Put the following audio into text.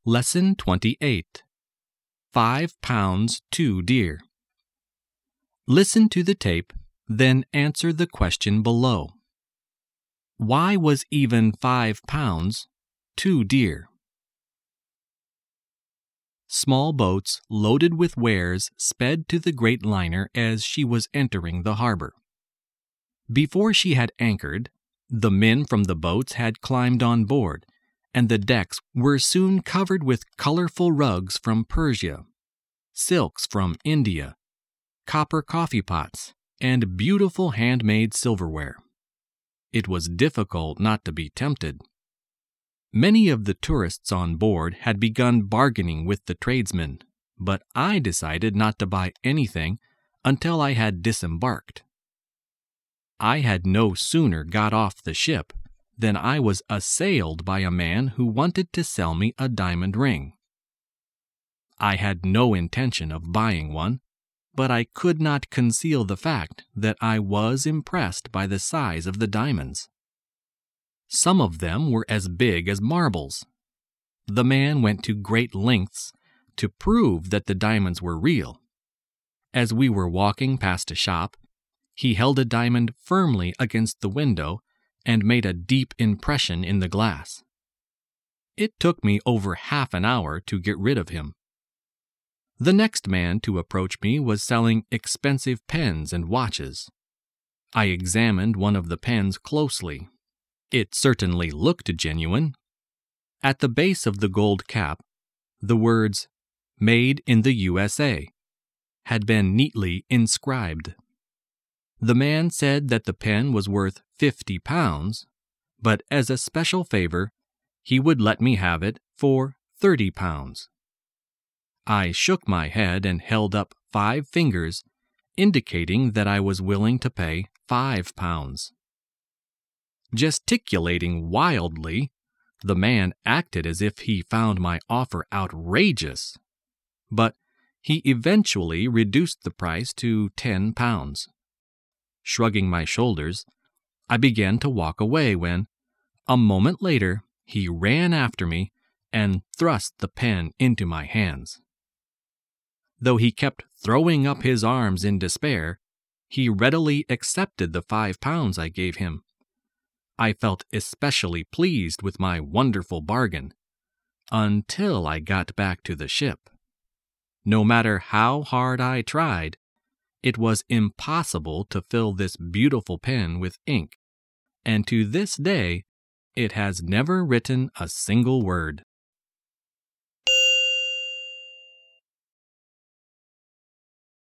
Lesson 28. 5 pounds too dear. Listen to the tape, then answer the question below. Why was even 5 pounds too dear? Small boats loaded with wares sped to the great liner as she was entering the harbor. Before she had anchored, the men from the boats had climbed on board, and the decks were soon covered with colorful rugs from Persia, silks from India, copper coffee pots, and beautiful handmade silverware. It was difficult not to be tempted. Many of the tourists on board had begun bargaining with the tradesmen, but I decided not to buy anything until I had disembarked. I had no sooner got off the ship than I was assailed by a man who wanted to sell me a diamond ring. I had no intention of buying one, but I could not conceal the fact that I was impressed by the size of the diamonds. Some of them were as big as marbles. The man went to great lengths to prove that the diamonds were real. As we were walking past a shop, he held a diamond firmly against the window and made a deep impression in the glass. It took me over half an hour to get rid of him. The next man to approach me was selling expensive pens and watches. I examined one of the pens closely. It certainly looked genuine. At the base of the gold cap, the words, "Made in the USA," had been neatly inscribed. The man said that the pen was worth 50 pounds, but as a special favor, he would let me have it for 30 pounds. I shook my head and held up 5 fingers, indicating that I was willing to pay 5 pounds. Gesticulating wildly, the man acted as if he found my offer outrageous, but he eventually reduced the price to 10 pounds. Shrugging my shoulders, I began to walk away when, a moment later, he ran after me and thrust the pen into my hands. Though he kept throwing up his arms in despair, he readily accepted the 5 pounds I gave him. I felt especially pleased with my wonderful bargain, until I got back to the ship. No matter how hard I tried, it was impossible to fill this beautiful pen with ink, and to this day it has never written a single word.